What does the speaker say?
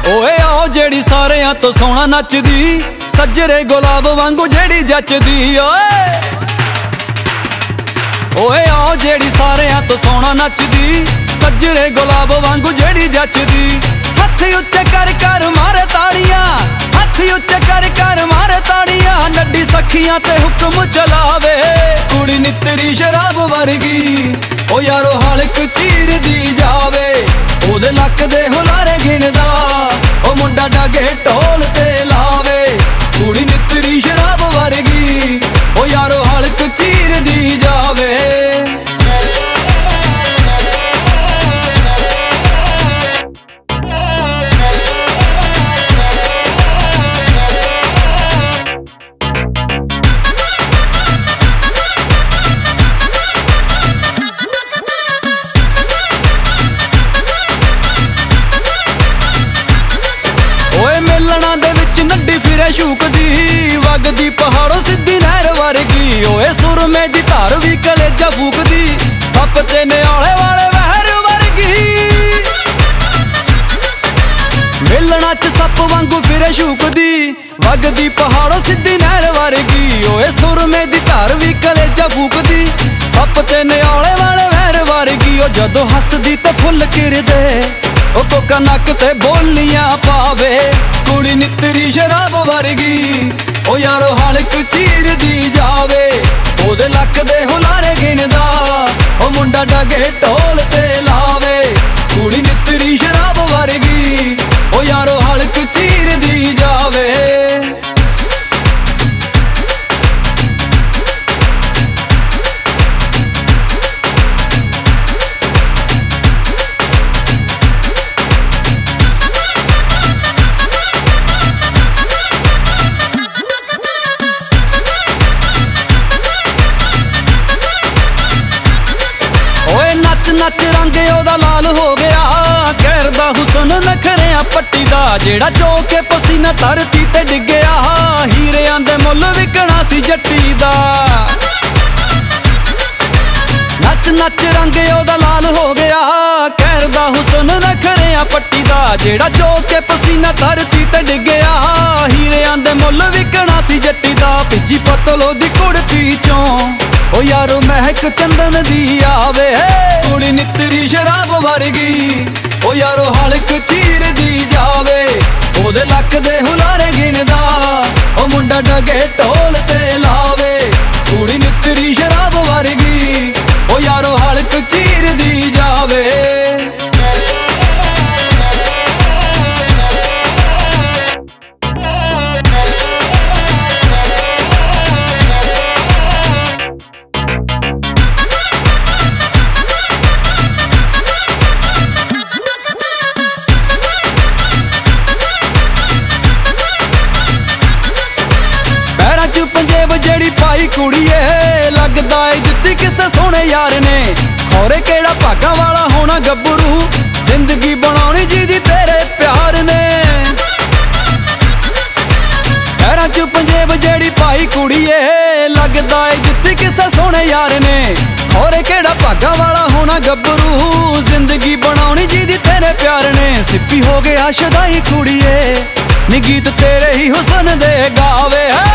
ਓਏ ਆਓ ਜਿਹੜੀ ਸਾਰਿਆਂ ਤੋਂ ਸੋਹਣਾ ਨੱਚਦੀ, ਸੱਜਰੇ ਗੁਲਾਬ ਵਾਂਗੂ ਜਿਹੜੀ ਜੱਚਦੀ। ਓਏ ਆਓ ਜਿਹੜੀ ਸਾਰਿਆਂ ਤੋਂ ਸੋਹਣਾ ਨੱਚਦੀ, ਸੱਜਰੇ ਗੁਲਾਬ ਵਾਂਗੂ ਜਿਹੜੀ ਜੱਚਦੀ। ਹੱਥ ਉੱਚੇ ਕਰ ਕਰ ਮਾਰੇ ਤਾੜੀਆਂ, ਹੱਥ ਉੱਚੇ ਕਰ ਕਰ ਮਾਰੇ ਤਾੜੀਆਂ। ਨੱਡੀ ਸਖੀਆਂ ਤੇ ਹੁਕਮ ਚਲਾਵੇ, ਕੁੜੀ ਨਿੱਤਰੀ ਸ਼ਰਾਬ ਵਰਗੀ। ਓ ਯਾਰੋ ਹਲਕ ਚੀਰਦੀ ਜਾਵੇ, ਉਹਦੇ ਲੱਕ ਦੇ ਹੁਲਾਰੇ ਗਿਣਦਾ। ਉਹ ਮੁੰਡਾ ਡਾਗੇ ਢੋਲ ਤੇ ਲਾਵੇ, ਕੁੜੀ ਨਿੱਤਰੀ ਸ਼ਰਾਬ ਵਰਗੀ। ਓ ਯਾਰੋ ਹਲਕ ਚੀਰਦੀ ਜਾਵੇ। ਮਿਲਣਾ ਦੇ ਵਿੱਚ ਨੱਡੀ ਫਿਰੇ ਸ਼ੂਕਦੀ, ਵਗਦੀ ਪਹਾੜੋਂ ਸਿੱਧੀ ਨਹਿਰ ਵਰਗੀ। ਓਏ ਸੁਰਮੇ ਦੀ ਧਾਰ ਵੀ ਕਲੇਜਾ ਫੂਕਦੀ, ਸੱਪ ਤੇ ਨਿਆਲੇ ਵਾਲੇ ਵਹਿਰ ਵਰਗੀ। ਮਿਲਣਾ ਚ ਸੱਪ ਵਾਂਗੂ ਫਿਰੇ ਸ਼ੂਕਦੀ, ਵਗਦੀ ਪਹਾੜੋਂ ਸਿੱਧੀ ਨਹਿਰ ਵਰਗੀ। ਓਏ ਸੁਰਮੇ ਦੀ ਧਾਰ ਵੀ ਕਲੇਜਾ ਫੂਕਦੀ, ਸੱਪ ਤੇ ਨਿਆਲੇ ਵਾਲੇ ਵਹਿਰ ਵਰਗੀ। ਓ ਜਦੋਂ ਹੱਸਦੀ ਤੇ ਫੁੱਲ ਕਿਰਦੇ, ਉਹ ਕੋਕਾ ਨੱਕ ਤੇ ਬੋਲੀਆਂ ਪਾਵੇ, ਕੁੜੀ ਨਿੱਤਰੀ ਸ਼ਰਾਬ ਵਰਗੀ। ਓ ਯਾਰੋ ਹਲਕ ਚੀਰਦੀ ਜਾਵੇ, ਉਹਦੇ ਲੱਕ ਦੇ ਹੁਲਾਰੇ ਗਿਣਦਾ। ਉਹ ਮੁੰਡਾ ਡਾਗੇ ਢੋਲ ਤੇ ਲਾਵੇ, ਕੁੜੀ ਨਿੱਤਰੀ ਸ਼ਰਾਬ ਵਰਗੀ। ਓ ਯਾਰੋ ਹਲਕ ਚੀਰਦੀ ਜਾਵੇ। ਨੱਚ ਰੰਗ ਉਹਦਾ ਲਾਲ ਹੋ ਗਿਆ, ਘੇਰਦਾ ਹੁਸਨ ਨਖਰਿਆਂ ਪੱਟੀ ਦਾ। ਜਿਹੜਾ ਚੋ ਕੇ ਪਸੀਨਾ ਧਰਤੀ ਤੇ ਡਿੱਗਿਆ, ਹੀਰਿਆਂ ਦੇ ਮੁੱਲ ਵਿਕਣਾ ਸੀ ਜੱਟੀ ਦਾ। ਨੱਚ ਨੱਚ ਰੰਗ ਉਹਦਾ ਲਾਲ ਹੋ ਗਿਆ, ਘੇਰਦਾ ਹੁਸਨ ਨਖਰਿਆਂ ਪੱਟੀ ਦਾ। ਜਿਹੜਾ ਚੋ ਕੇ ਪਸੀਨਾ ਧਰਤੀ ਤੇ ਡਿੱਗਿਆ, ਹੀਰਿਆਂ ਦੇ ਮੁੱਲ ਵਿਕਣਾ ਸੀ ਜੱਟੀ ਦਾ। ਭਿੱਜੀ ਪਤਲੋ ਦੀ ਕੁੜਤੀ ਚੋਂ ਓ ਯਾਰੋ ਮਹਿਕ ਚੰਦਨ ਦੀ ਆਵੇ, ਕੁੜੀ ਨਿੱਤਰੀ ਸ਼ਰਾਬ ਵਰਗੀ। ਓ ਯਾਰੋ ਹਲਕ ਚੀਰਦੀ ਜਾਵੇ, ਉਹਦੇ ਲੱਕ ਦੇ ਹੁਲਾਰੇ ਗਿਣਦਾ। ਉਹ ਮੁੰਡਾ ਡਾਗੇ ਢੋਲ ਤੇ ਲਾਵੇ, ਕੁੜੀ ਨਿੱਤਰੀ ਸ਼ਰਾਬ ਵਰਗੀ। ਓ ਯਾਰੋ ਹਲਕ ਚੀਰਦੀ ਜਾਵੇ। ਪੰਜੇਬ ਜਿਹੜੀ ਪਾਈ ਕੁੜੀਏ, ਲੱਗਦਾ ਏ ਦਿੱਤੀ ਕਿਸੇ ਸੋਹਣੇ ਯਾਰ ਨੇ। ਖੌਰੇ ਕਿਹੜਾ ਭਾਗਾਂ ਵਾਲਾ ਹੋਣਾ ਗੱਭਰੂ, ਜ਼ਿੰਦਗੀ ਬਣਾਉਣੀ ਜਿਹਦੀ ਤੇਰੇ ਪਿਆਰ ਨੇ। ਪੈਰਾਂ 'ਚ ਪੰਜੇਬ ਜਿਹੜੀ ਪਾਈ ਕੁੜੀਏ, ਲੱਗਦਾ ਏ ਦਿੱਤੀ ਕਿਸੇ ਸੋਹਣੇ ਯਾਰ ਨੇ। ਖੌਰੇ ਕਿਹੜਾ ਭਾਗਾਂ ਵਾਲਾ ਹੋਣਾ ਗੱਭਰੂ, ਜ਼ਿੰਦਗੀ ਬਣਾਉਣੀ ਜਿਹਦੀ ਤੇਰੇ ਪਿਆਰ ਨੇ। ਸਿੱਪੀ ਹੋ ਗਿਆ ਸ਼ਦਾਈ ਕੁੜੀਏ, ਨੀ ਗੀਤ ਤੇਰੇ ਹੀ ਹੁਸਨ ਦੇ ਗਾਵੇ।